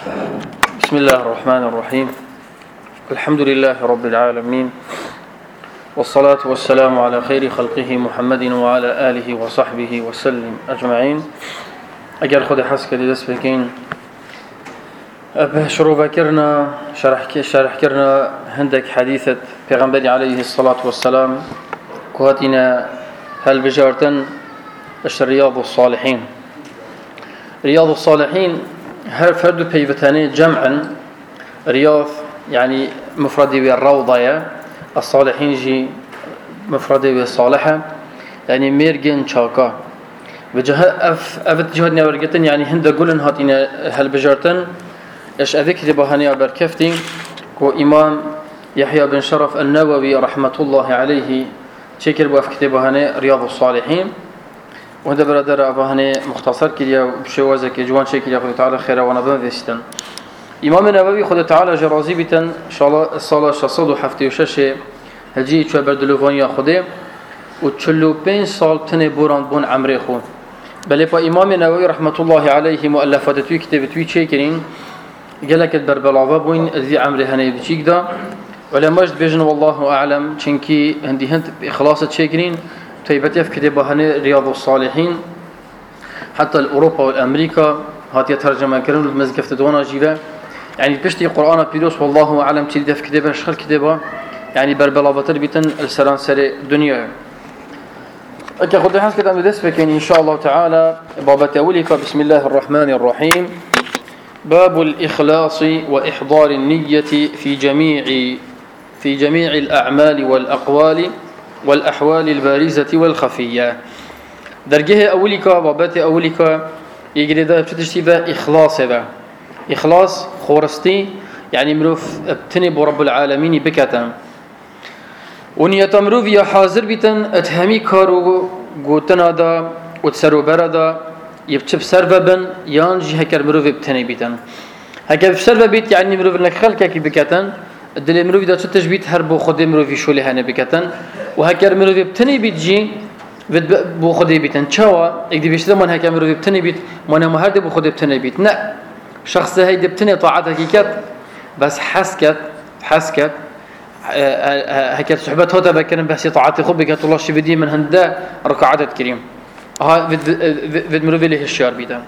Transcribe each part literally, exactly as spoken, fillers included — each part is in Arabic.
بسم الله الرحمن الرحيم. الحمد لله رب العالمين، والصلاة والسلام على خير خلقه محمد وعلى آله وصحبه وسلم أجمعين. أجل خد حسك لدس بكين شروع بكرنا شرح شرح كرنا هندك حديثة پیغمبر عليه الصلاة والسلام كهاتنا هل بجارتن الرياض الصالحين. رياض الصالحين هر فرد بيفتاني جمعا رياض يعني مفردي بالروضة، الصالحين جي مفردي بالصالحة يعني ميرجن شاكا بجه اف افت جهدنا ورقتن يعني هند قولن هاتينا هل بجارتن ايش اذكر بهاني بركفتي وامام يحيى بن شرف النووي رحمة الله عليه شكر بأف كتابهاني رياض الصالحين، وهذا برادر أبهاني مختصر كليا بشوازك جوان شكل يا خد تعالى خير ونظام ذستن. إمام النووي خد تعالى جرازي بتن إن شاء الله الصلاة شصد وحفتي وششة هجي شو بردلوفان يا خده وتشلو بين صال تني بوران بون عمري خو بل با إمام النووي رحمة الله عليه مؤلفات توي كتاب توي شكرين قالك البربلاوة بوين ذي عمري هني بتشيك دا ولا مجد بيجن والله أعلم شنكي هندي هند إخلاص شكرين طيبتي في كتابهاني رياض الصالحين حتى الأوروبا والأمريكا هات يترجم كرن المزقفة دوانا جيبا يعني بشتي قرآن بيروس والله أعلم تريد في كتابه شخل كتابه يعني بربلاوتر بيتن السلام سري الدنيا. أكي خد حس كتاب بدس بكين إن شاء الله تعالى باب تأوليك. بسم الله الرحمن الرحيم. باب الإخلاص وإحضار النية في جميع في جميع الأعمال والأقوال والأحوال البارزة والخفية. درجه أوليك بابات أوليك يجري ده بتشتي ده إخلاص ده إخلاص خورستي يعني مروف ابتني برب العالمين بكتم ونية مروف يا حاضر بيتن اتهمي كارو قوتنا دا وتسرو بردا يبتشب سرببن يانجي هكر مروف ابتني بيتن هكر سرب بيت يعني مروف انك خلقك بكتن الدل مروف دا تشتش بيت هربو خدي مروفي شولي هنا بكتن وهكر مروفي ابتني بيت جي بو خدي بيتن چاوا اكدي بيشته من هكر مروفي ابتني بيت وانا مهرد بو خدي ابتني بيت نا شخص هيد ابتني طاعتك كت بس حسكت حسكت هكر صحبت هوتا بكرن بحسي طاعتي خب بكت الله شي بدي من هندا ركعات كريم ها فيد مروفي له الشيار بيتن.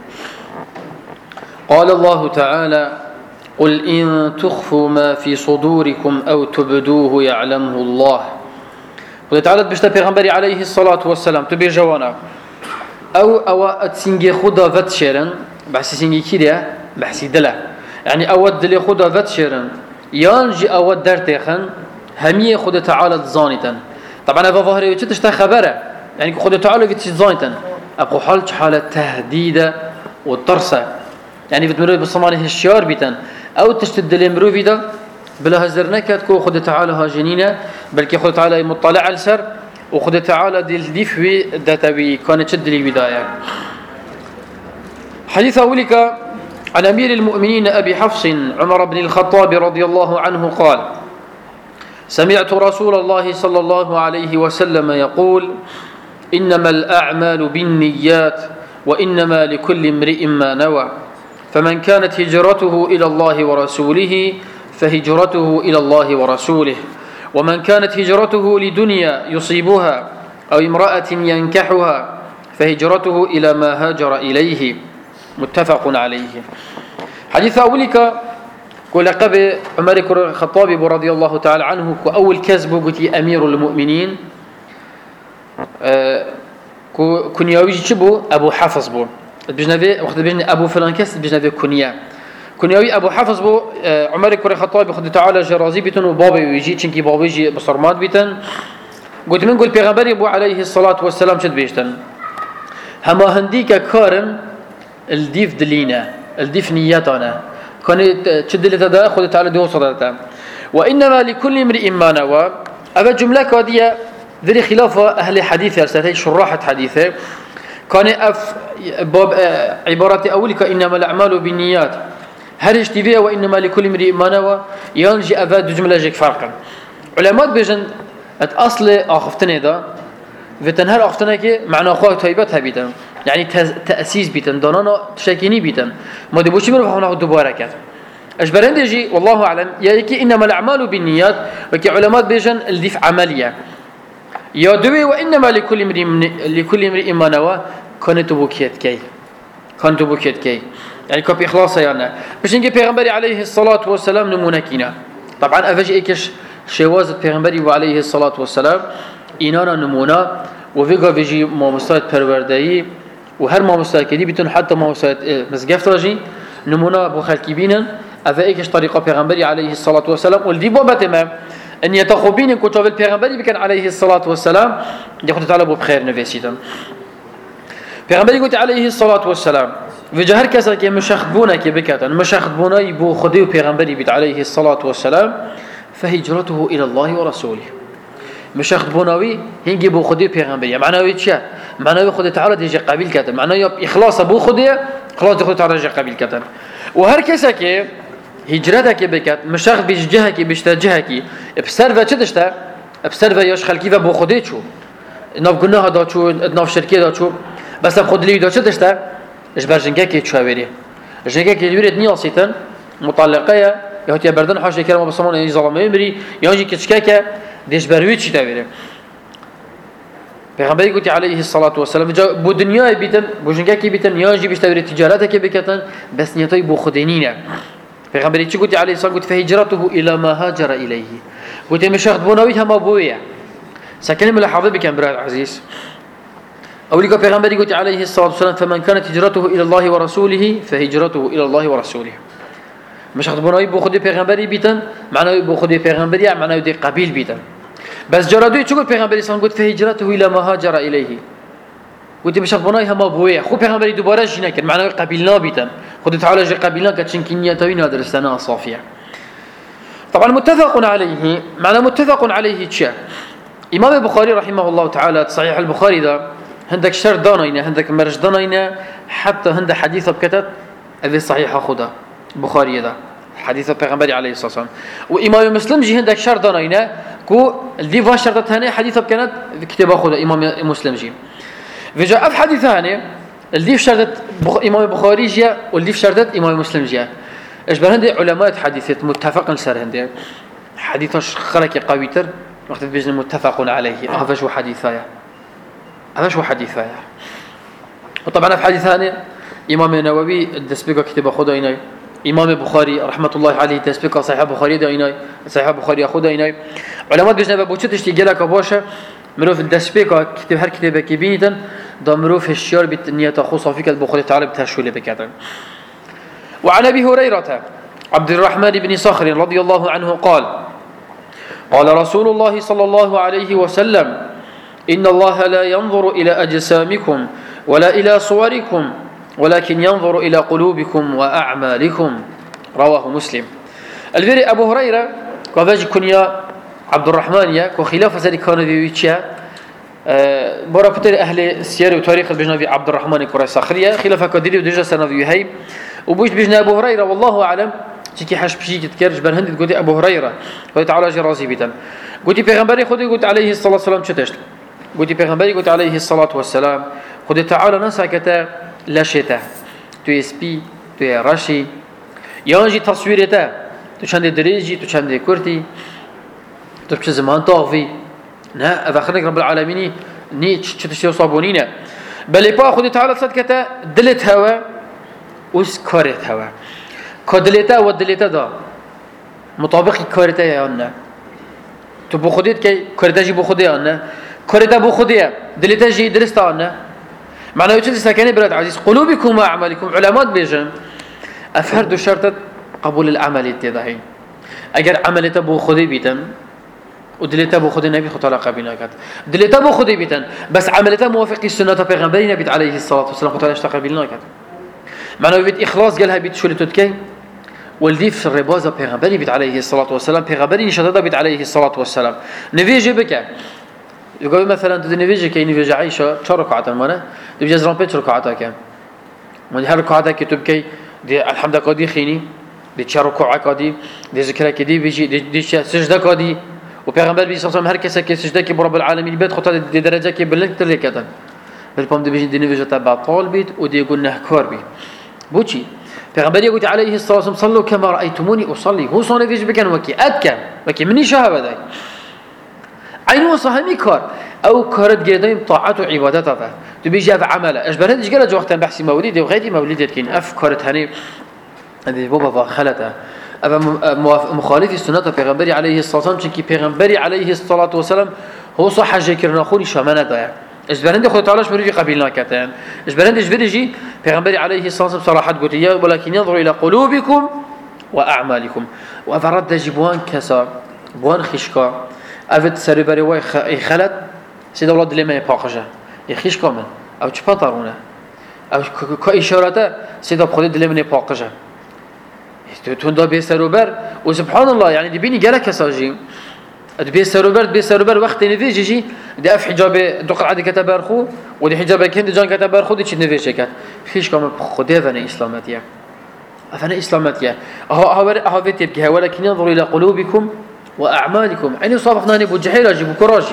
قال الله تعالى قل إن تخفوا ما في صدوركم أو تبدوه يعلمه الله. قل تعالى بشتا پیغمبري عليه الصلاة والسلام تبي جوانا أو أو أتسنجي خدا فتشيرن بحسي سنجي كده بحسي دلا يعني أو دلي خدا فتشيرن يانجي أو درتيخن همية خدا تعالى تزانيتن. طبعا هذا ظاهري وشتشتا خبره يعني خدا تعالى تزانيتن أقو حالك حالة تهديدة والطرسة يعني بتمروا بالصمانه الشيار بيتن أو تشتد المروفي ده بلا هزرنكت كو خد تعالى هاجنينه بلكي خد تعالى مطلع على السر وخد تعالى دي الدفوي داتوي كانت شد لي بداية. حديث أولك عن أمير المؤمنين أبي حفص عمر بن الخطاب رضي الله عنه قال سمعت رسول الله صلى الله عليه وسلم يقول إنما الأعمال بالنيات وإنما لكل امرئ ما نوى فمن كانت هجرته إلى الله ورسوله فهجرته إلى الله ورسوله ومن كانت هجرته لدنيا يصيبها أو امرأة ينكحها فهجرته إلى ما هاجر إليه. متفق عليه. حديث أولك قل قبل عمر الخطاب رضي الله تعالى عنه كأول كذب قلت أمير المؤمنين كنياوي شبو أبو حفص بو بجنبه وقت بجنبه أبو فلان كس بجنبه كنيا كنياوي أبو حفص بو عمر كره خطاب خد تعالى جرازي بيتن وبابي ويجي چنكي بابي يجي بصرمات بيتن قلت من قول پیغمبر ابو عليه الصلاة والسلام شد بيشتن هما هنديك كارن الديف دلينا الديف نياتنا كانت شد لتدا خد تعالى دون صدرته وإنما لكل امرئ ما نوى. أبا جملة كادية ذري خلاف أهل حديث أرسلتها شراحة حديثه كان أف باب عبارة أولك إنما الأعمال بالنيات هل اشتبيه وإنما لكل امرئ ما نوى ينجي أفاد جملة جيك فرقا. علماء بيجن الأصل أخفتني ده وتنهر أخفتني كي معنى أخوة طيبتها بيتن يعني تأسيس بيتن دانانا تشكيني بيتن ما دبوشي بروح هنا دوباره كات اش برندجي والله اعلم يا يكي انما الاعمال بالنيات وكي علماء بيجن الديف عمليه يا دوي وانما لكل امرئ لكل امرئ ما نوى كانت بوكيت كي كانت بوكيت كي يعني كوب اخلاص يعني باش نجي پیغمبري عليه الصلاه والسلام نمونكينا طبعا افجي ايكش شواز پیغمبري عليه الصلاه والسلام اینانا نمونه و ویگا ویجی ما مستعد پروردهی و هر ما مستعد کدی بیتون حتی ما مستعد مزگفت راجی نمونه بو خلقی بینن اوه ایکش طریقه پیغمبری علیه الصلاة والسلام والدی بابت ما ان يتخوبين كتاب البيغمبري بكن عليه الصلاة والسلام ياخذ تعالى بخير نفسيتم پیغمبری قلت عليه الصلاة والسلام وجه هر کسی که مشخبونه که بکتن مشخبونه بو خدی و پیغمبری بیت عليه الصلاة والسلام فهجرته الى الله ورسوله مشخبوناوی هنگی بو خدی پیغمبری معناوی چه معناوی خود تعالی دیجه قبیل کتن معناوی اخلاص بو خدی خلاص خود تعالی دیجه قبیل کتن و هر کسی که هجرته که بکت مشخ بیش جهه که بیشتر جهه که بسر و چه داشته بسر و یاش خلقی و بو خدی چو ناف گناه دا چو ناف شرکی دا چو بس خود لی دا چه داشته اش برجنگه که چو وری جنگه که لیورد نیاسیتن مطلقه یا هتی بردن حاشیه کرام بسمان یعنی ظلمه بری یا جی کچکه که دیش بروی چی تاویره پیغمبری گویی علیه الصلاة والسلام بو دنیای بیتن بو جنگه کی بیتن یا جی بیش تاویره تجارت کی بکتن بس نیتای بو خودینینه پیغمبری چی گویی علیه الصلاة والسلام فهجرته الى ما هاجر الیه گویی مشاهد بوناوی هم بویه سکنیم لحظه بکن برای عزیز اولی که پیغمبری گویی علیه الصلاة والسلام فمن كانت هجرته الى الله ورسوله فهجرته الى الله ورسوله مشاهد بوناوی بو خودی پیغمبری بیتن معناوی بو خودی پیغمبری معناوی دی قبیل بیتن بس جرادوی چگو پیغمبری سان گفت فهجرته الى ما هاجر الیه گفت مشاهد بوناوی هم بویه خو پیغمبری دوباره جی نکرد معناوی قبیل نابیتن خود تعالی جی قبیل نکرد چنکی نیتوی نادرستانه صافیه طبعا متفق عليه معنى متفق عليه چه امام البخاري رحمه الله تعالى صحيح البخاري ده عندك شر دانينا عندك مرج دانينا حتى عند حديثه بكتت هذه صحيحه خدا بخاري ده حديث پیغمبر عليه الصلاه والسلام وامام مسلم جي عندك شر دانينا كو دي فاشرت ثاني حديثه كانت كتاب خدا امام مسلم جي وجاء في حديث ثاني اللي في شرطت امام البخاري جاء واللي في شرطت امام مسلم جاء ايش بهندي علماء حديث متفق سر هندي حديث خلق قويتر وقت بيجن متفق عليه هذا شو حديثايا هذا شو حديثايا وطبعا في حديث ثاني امام النووي الدسبيق كتاب خدا هنا امام البخاري رحمه الله عليه دسبيق صحيح البخاري ده هنا صحيح البخاري خدا هنا علماء بيجن بوچتش تيجلك باشه مروف الدسبيق كتاب هر كتاب كبينتن ده مروف الشيار بالنيه خاصه فيك البخاري تعالى بتشويله بكذا وعن ابي هريره عبد الرحمن بن صخر رضي الله عنه قال قال رسول الله صلى الله عليه وسلم إن الله لا ينظر إلى أجسامكم ولا إلى صوركم ولكن ينظر إلى قلوبكم وأعمالكم رواه مسلم الفيري أبو هريرة كفاج كنيا عبد الرحمن يا وخلافة ذلك كان في ويتشا برا بتر أهل السير وتاريخ البجنبي عبد الرحمن كرة صخرية خلافة كدري ودرجة سنة في هاي وبوش بجنا أبو هريرة والله أعلم تيجي حش بشي تتكرج بن هند قلت أبو هريرة قلت تعالى جرازي بيتن قلت بيغمبري خدي قلت عليه الصلاة والسلام شتشت قلت بيغمبري قلت عليه الصلاة والسلام خدي تعالى نسكته لا شتاء تو اسبي تو رشي يانجي تصويرته تو چند دريجي تو چند كرتي تو بش زمان طافي نا أفخرك رب العالمين ني تشتشي صابونينا بل يبقى خدي تعالى صدقته دلت هوا وس كارت هوا كدلتا ودلتا دا مطابق كارتا يا أنا تبو خديت كي كارتا جي بو خدي أنا كارتا بو خدي دلتا جي درست أنا معناه يوجد سكاني براد عزيز قلوبكم وأعمالكم علامات بيجن أفرد شرطة قبول العمل التضاهي أجر عملته بو خدي بيتن ودلتا بو خدي نبي خطلا قبيلة كات دلتا بو خدي بيتن بس عملته موافق السنة پیغمبرنا بيت عليه الصلاة والسلام خطلا اشتقبلنا كات معناه بيت إخلاص قالها بيت شو لتدكي والدي في الربازة پیغمبري بيت عليه الصلاة والسلام پیغمبري نشدده بيت عليه الصلاة والسلام نفيجي بك يقول مثلا تدي نفيجي كي نفيجي عيشة شو ركعات المانا تبي جزران بيت ركعاتها كم من هر ركعاتها كتب كي دي الحمد لله دي خيني دي شو ركعات كدي دي ذكرى كدي بيجي دي دي سجدة كدي وبيغمبر بيت صلى الله عليه وسلم هر كسا كي سجدة كي برب العالمين بيت خطة دي درجة كي بلنك تريكتن بالبام دي بيجي دي نفيجي تبع طال بيت ودي يقول نهكار بيت بوشي پیغمبر يقول عليه الصلاة والسلام صلوا كما رأيتموني أصلي هو صانع فيش بكن وكي أتكن وكي مني شهابة داي عينه صهمي كار أو كارت جدايم طاعات وعبادات هذا تبيجي هذا عمله أجبر هذا جل جوقتها بحث مولد وغيري مولد كين أف كارت هني هذه بابا خلته أبا مخالف السنة پیغمبر عليه الصلاة والسلام كي پیغمبر عليه الصلاة والسلام هو صح جكرنا خوني شامنة دايا اجبرند خود تعالى شمري قبيلنا كتان اجبرند اجبرجي پیغمبر عليه الصلاة والسلام صراحة قلت يا ولكن ينظر إلى قلوبكم وأعمالكم وأفرد جبوان كسا بوان خشكا أفد سربري واي خلت سيد أولاد لما يباقجه يخشكا من أو تبطرونه أو كإشارته سيد أبخد لما يباقجه توندا بيسروبر وسبحان الله يعني دبيني جالك كساجي دبي سروبر دبي سروبر وقت نفيجي جي دي اف حجاب دقر عادي كتبر خو ودي حجاب كند جان كتبر خو دي چ نفيجي كات فيش كم خدي فنا اسلامتيه افنا اسلامتيه اهو اهو اهو بيتي ولكن ينظر الى قلوبكم واعمالكم يعني صافقنا نبو جحيل اجيب كراجي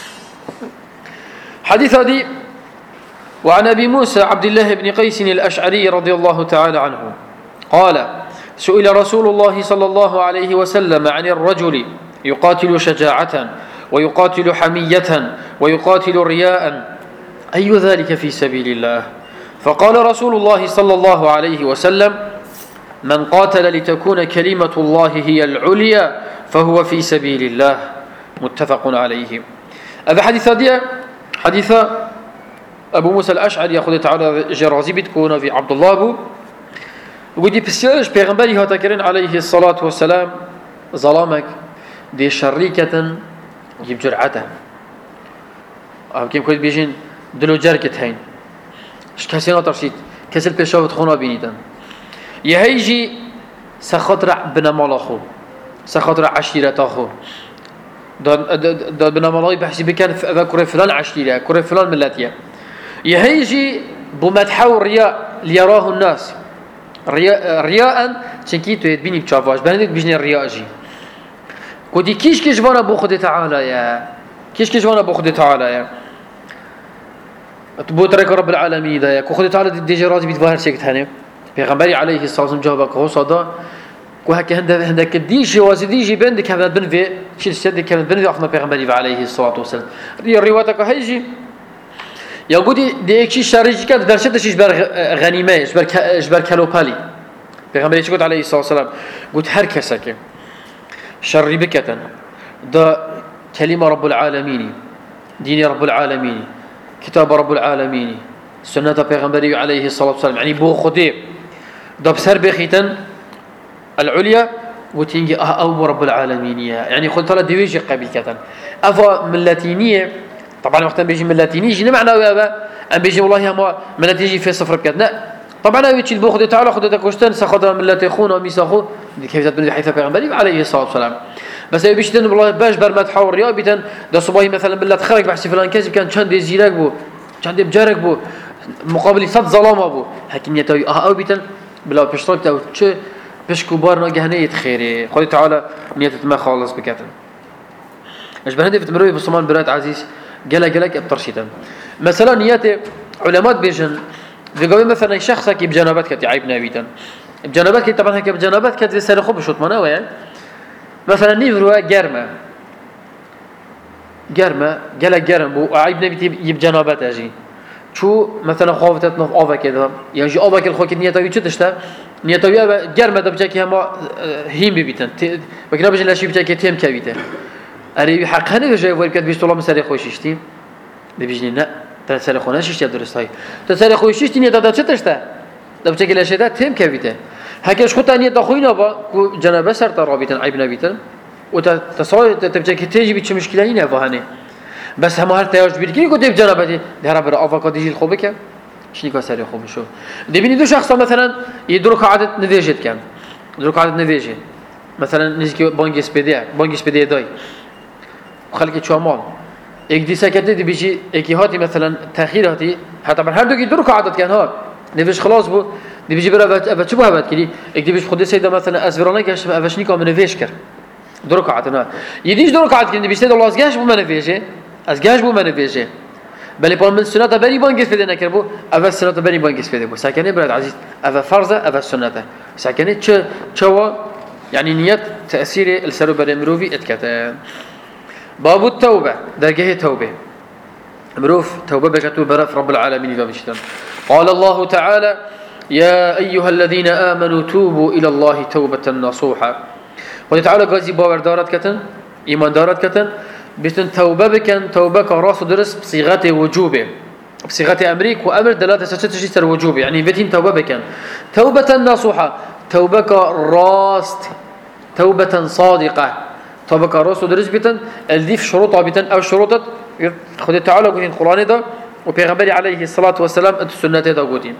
حديث هذه وعن ابي موسى عبد الله بن قيس الاشعري رضي الله تعالى عنه قال سئل رسول الله صلى الله عليه وسلم عن الرجل يقاتل شجاعة ويقاتل حمية ويقاتل رياء أي ذلك في سبيل الله فقال رسول الله صلى الله عليه وسلم من قاتل لتكون كلمة الله هي العليا فهو في سبيل الله متفق عليه. هذا حديث هذا حديث أبو موسى الأشعري يأخذ تعالى جرازي بتكون في عبد الله أبو ودي بسيارش پیغمبری هاتا کرن عليه الصلاة والسلام ظلامك دي شريكة يجيب جرعته أو كيف كنت بيجين دلو جركت هين اش كسي ناطرشيت كسل بيشاوت خونا بينيدن يهيجي سخاطر بنا مالاخو سخاطر عشيرتاخو داد بنا مالاخي بحسي بكان كوري فلان عشيرة كوري فلان ملاتية يهيجي بمدحو الرياء ليراه الناس رياء رياء چنكي تو يدبيني بچافاش بهندك بيجني الرياء جي كودي كيش كيش وانا بو خد تعالى يا كيش كيش وانا بو خد تعالى يا تبو ترك رب العالمين ده يا كو خد تعالى دي جراز بيت ظاهر شيكت هني پیغمبري عليه الصلاه والسلام جوابك هو صدا كو هك هند هندك ديجي وازديجي بندك هذا بن في شي سد كان بن في اخنا پیغمبري عليه الصلاه والسلام روايتك هيجي يا قودي ديكشي شارجك درشتش جبر غنيمه جبر جبر كالوبالي پیغمبر چه گفت عليه الصلاه والسلام قلت هر کسک شر بكتن ده كلمه رب العالمين دين رب العالمين كتاب رب العالمين سنه پیغمبر عليه الصلاه والسلام يعني بو خدي ده بسر بخيتن العليا وتنجي او رب العالمين يعني قلت له ديويجي قبل كتن افا ملاتينيه طبعا وقت بيجي ملاتيني يجي معناه يا ام بيجي والله ما ملاتيجي في صفر بكتنا طبعا هو يجي بو خدي تعالى خدي تكوشتن سخدر ملاتي خونا ميساخو كيف تبني حيث پیغمبري عليه الصلاه والسلام بس هي بيشتن والله باش بر مدحور ريا بيتن ده صباحي مثلا بالله تخرج بحسي فلان كذب كان كان دي زيرك بو كان دي بجارك بو مقابل صد ظلام ابو حكيميته او بيتن بلا بشطب تو چه بشكو بارنا جهنيه خيري خدي تعالى نيته ما خالص بكتن ايش بهندي بتمروي بصمان برات عزيز جلا جلاك ابطرشيتن مثلا نيات علماء بيجن بيقول مثلا شخص كي بجنابات كتي عيب نابيتن بجنابات كي طبعا هيك بجنابات كتي سر خو بشوط منه وين مثلا نيفروا جرمه جرمه جلا جرم بو عيب نابيتي بجنابات اجي شو مثلا خوفتت نف اوفا كده يعني جي اوفا كل خو كي نيته يچ تشتا نيته يا جرمه دبجك هما هيم بيتن بكنا بجن لا شي بجك تيم كبيته اري حق هنه جاي ور كد بيشتو الله مسري خوشيشتي بيجني لا تسري خوناش يشتي درستاي تسري خوشيشتي ني دادا چتشتا دبچ كلا شدا تيم كبيته هكاش خو تاني دخوينا با جنابه سر ترابيتن عيب نبيتن وتصاي تبچ كي تيجي بيچ مشكله ني فهانه بس هم هر تياج بيرگي کو دب جنابه در بر افاكا ديجي خوبه كان شني كسري خوب شو دبيني دو شخص مثلا يدرك عادت نفيجت كان يدرك عادت نفيجه مثلا نزكي بانج اسبيديا بانج اسبيديا داي خلق شمال یک دیسه کردی دی بیچی یکی هاتی مثلا تأخیر هاتی حتی من هر دو کی دو رکعت عادت کن ها نفش خلاص بو دی بیچی برا اول چه بو هبت کردی یک دی بیچ خودی سیدا مثلا از ورانه کش اولش نیکا من نفش کرد دو رکعت نه یدیش دو رکعت کردی بیچی الله از گاش بو من نفشه از گاش بو من نفشه بل بون من سنة بري بان قص فيدنا كربو أفا سنة بري بان قص فيدنا ساكنة براد عزيز أفا فرزة أفا سنة ساكنة چه چوا يعني نية تأثير السر بري مروفي اتكتا باب التوبة درجة توبة مروف توبة بكتو برف رب العالمين فبشتن قال الله تعالى يا أيها الذين آمنوا توبوا إلى الله توبة نصوحا وتعالى قازي باور دارت كتن إيمان دارت كتن بيتن توبة بكن توبة كراس درس بصيغة وجوبه بصيغة أمريك وأمر دلالة ستشتر وجوبه يعني بيتن توبة بكن توبة نصوحا توبة كراست توبة صادقة توبة كراس درس بيتن الديف شروطها بيتن أو شروطت خد تعالى قلين القرآن ده وبيغمبري عليه الصلاة والسلام أنت السنة ده قلين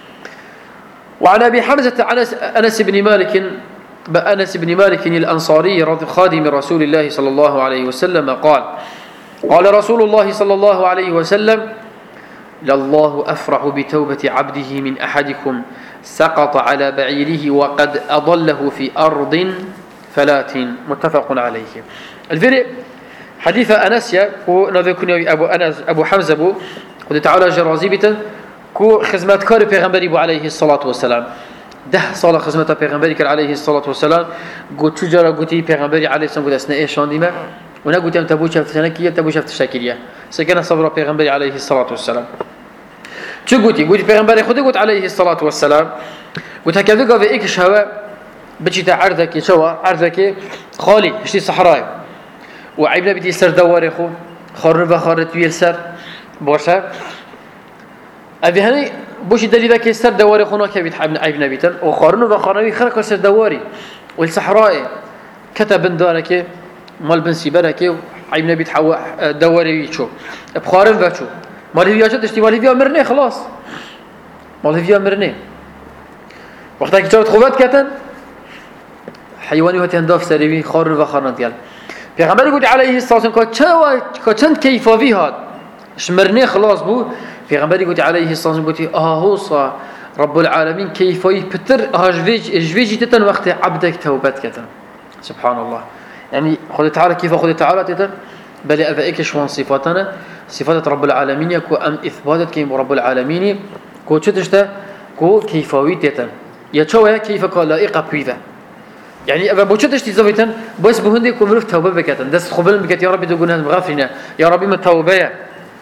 وعن أبي حمزة أنس بن مالك أنس بن مالك الأنصاري خادم رسول الله صلى الله عليه وسلم قال قال رسول الله صلى الله عليه وسلم لله أفرح بتوبة عبده من أحدكم سقط على بعيره وقد أضله في أرض فلات متفق عليه. الفرق حديث أنس كو نذكرني أبو أنس أبو حمزة أبو قد تعالى جرازيبة كو خدمات كار پیغمبری عليه الصلاة والسلام ده سال خدمت پیغمبری عليه الصلاة والسلام قلت شجرة قلتي پیغمبری عليه الصلاة والسلام أثناء شانديمة ونا قلت أم تبو شفت سنكية تبو شفت شاكرية سكن صبر پیغمبری عليه الصلاة والسلام شو قلتي قلت پیغمبری خودي قلت عليه الصلاة والسلام قلت هكذا قال في إيش هوا بجيت عرضك شوا عرضك خالي هشتي صحراء وعيبنا بدي سر دوار خو خارن وخارت ويل سر باشا أبي هني بوش دليل ذاك سر دواري خنا كبيت حبن عيبنا بيتن وخارن وخارن خلق سر دواري والصحراء كتب دارك مال بن سيبرك عيبنا بيت حوا دواري يشو بخارن وشو مالي فيها شد اشتمالي فيها مرني خلاص مالي فيها مرني وقتها كتبت خوات كتن حيواني هتين داف سريبي خارن وخارن ديال پیغمبر يقول عليه الصلاة والسلام که چند کیفاوی هات شمرني خلاص بو پیغمبر يقول عليه الصلاة والسلام آهوصا رب العالمين كيفاوي بتر هاجويج جويجي تتن وقت عبدك توبت كتن سبحان الله يعني خد تعالى كيف خد تعالى تتن بل أفائك شوان صفاتنا صفات رب العالمين يكو أم إثباتت كيم رب العالمين كو تشتا كو كيفاوي تتن يتشوى كيف قال لائقة بيذا يعني أبا بوشتش تزوجتن بس بهندي كملف توبة بكتن دست خبل بكت يا ربي تقولنا مغفرنا يا ربي من توبة.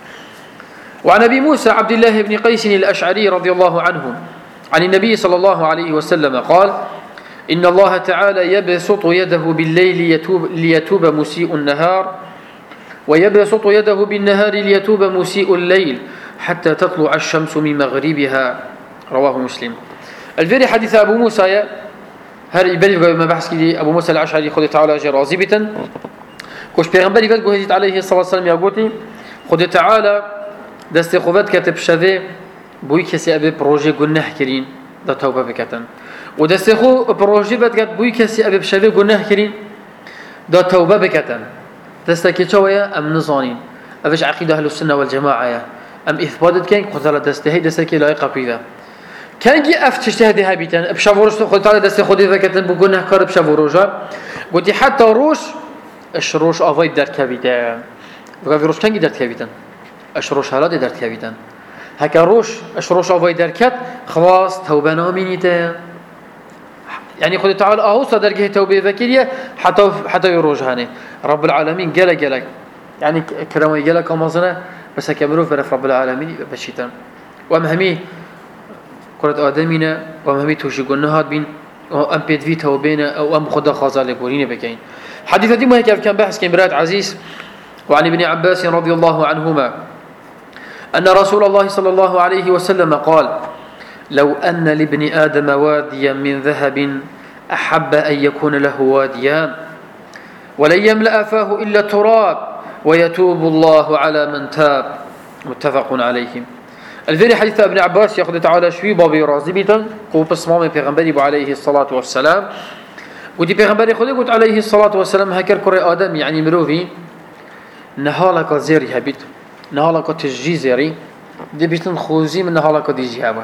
وعن أبي موسى عبد الله بن قيس الأشعري رضي الله عنه عن النبي صلى الله عليه وسلم قال إن الله تعالى يبسط يده بالليل يتوب ليتوب مسيء النهار ويبسط يده بالنهار ليتوب مسيء الليل حتى تطلع الشمس من مغربها رواه مسلم. الفيري حديث أبو موسى هر يبلغ ما بحث كذي أبو موسى الأشعري خد تعالى جرازي بتن كوش بيغمبري قال قهدت عليه الصلاة والسلام يقولي خد تعالى دست خوفت كتب شذي بوي كسي أبي بروجي قناه كرين دا توبة بكتن ودست خو بروجي بتقد بوي كسي أبي بشذي قناه كرين دا توبة بكتن دست كيشوية أم نظانين أفش عقيدة أهل السنة والجماعة أم إثباتت كين قتل دست هي دست كي لايقة بيذا كان جي أفتش تهديها بيتن بشافوروش خد تعالى دست خدي ذكتن بقناه كار بشافوروجا قلت حتى روش الشروش أفايد در كبيتن وقال في روش كان در كبيتن أشروش هلا در كبيتن هكا روش أشروش أفايد در كت خلاص توبة نامينيته يعني خد تعالى أهو صدر جه توبة ذكية حتى حتى يروج هني رب العالمين جل جلك يعني كلامه جلك أمازنا بس كملوا في رب العالمين بشيتن ومهمي قرأت آدمينا ومهمي توشي قلنا هاد بين أم بيدفي توبينا أو أم خدا خازال بورين بكين حديث دي ما هيك كان بحث كمرات عزيز. وعن ابن عباس رضي الله عنهما أن رسول الله صلى الله عليه وسلم قال لو أن لابن آدم واديا من ذهب أحب أن يكون له واديان ولن يملأ فاه إلا تراب ويتوب الله على من تاب متفق عليه. الفيري حديث ابن عباس يأخذ تعالى شوي بابي رازي بيتن قو بصمام پیغمبری عليه الصلاة والسلام ودي پیغمبری خودی قلت عليه الصلاة والسلام هكر كري آدم يعني مروفي نهالك زيري هبيت نهالك تجي زيري دي بيتن خوزي من نهالك دي جهابا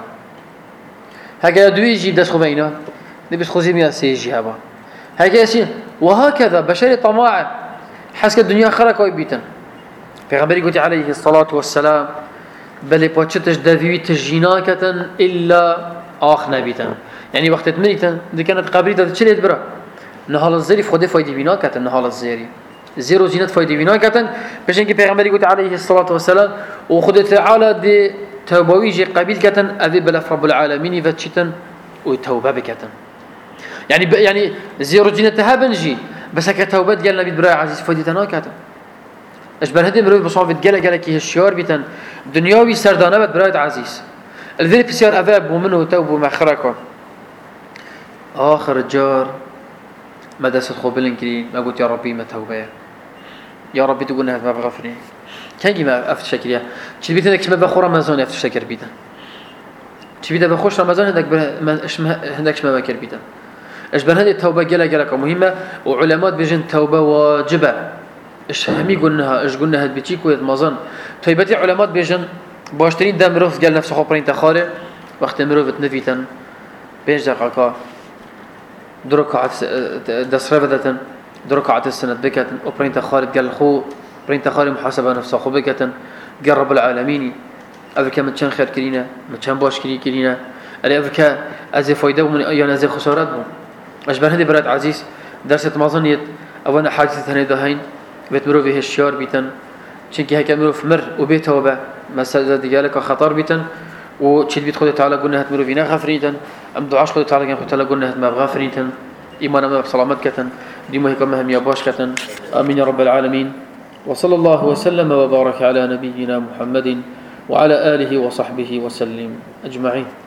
هكذا دوي جيب دس خبينا دي بيت خوزي من سي جهابا هكذا سين وهكذا بشري طماع حسك الدنيا خرق ويبيتن پیغمبری گوتی عليه الصلاة والسلام بل پاچتش دویت جناکتن الا آخ نبیتن يعني وقت تمريتن دي كانت قبري ده چليت برا نهال الزيري خود فايدة بنا كتن نهال الزيري زيرو زينت فايدة بنا كتن باش انك پیغمبری گوتی عليه الصلاة والسلام وخود تعالى دي توبوي جي قبيل كتن أذي بلف رب العالمين فتشتن وتوبة بكتن يعني ب... يعني زيرو جنتها بنجي بس هكا توبات قال نبي براي عزيز فايدتنا كتن أشبه هدي مروي بصافة قال قال كي هالشيار بيتن دنياوي سردانة بد براي عزيز الذي بسيار أذاب ومنه توب ومخركه آخر الجار ما دست خوبلن كرين ما قلت يا ربي ما توبة يا ربي تقول نهت ما بغفرني كان ما أفت شكريا شو بيتن دك ما بخور رمضان أفت شكر بيتن شو بيتن بخوش رمضان هندك ما إيش ما هندك ما بكر بيتن أشبه هذه التوبة جلا جلا مهمة وعلماء بيجن توبة واجبة إيش هم يقولنها إيش قلنا هاد بتشيك ويد مازن طيبتي علماء بيجن باشترين دم روف قال نفسه خبرين تخارج وقت مروف تنفيتن بينج دقيقة دركعة دسرفدتن دركعة السنة بكتن وبرين تخارج قال خو برين تخارج محاسبة نفسه خو بكتن قال رب العالمين أذكى من كان خير كرينا من كان باش كري كرينا اللي أذكى أزي فايدة ومن أيان أزي خسارات بو أشبه هذه برات عزيز درست مازنيت أولا حادثة هنيدا هين بيت مرو فيه الشيار بيتن شنكي هيك مرو في مر وبيت توبة مسألة ديالك خطر بيتن وشيد بيت خد تعالى قلنا هت مرو فينا غفريتن أم دعاش خد تعالى قلنا تعالى قلنا هت ما بغفريتن إيمانا ما بسلامت كتن ديما هيك مهم يا باش كتن آمين يا رب العالمين وصلى الله وسلم وبارك على نبينا محمد وعلى آله وصحبه وسلم أجمعين.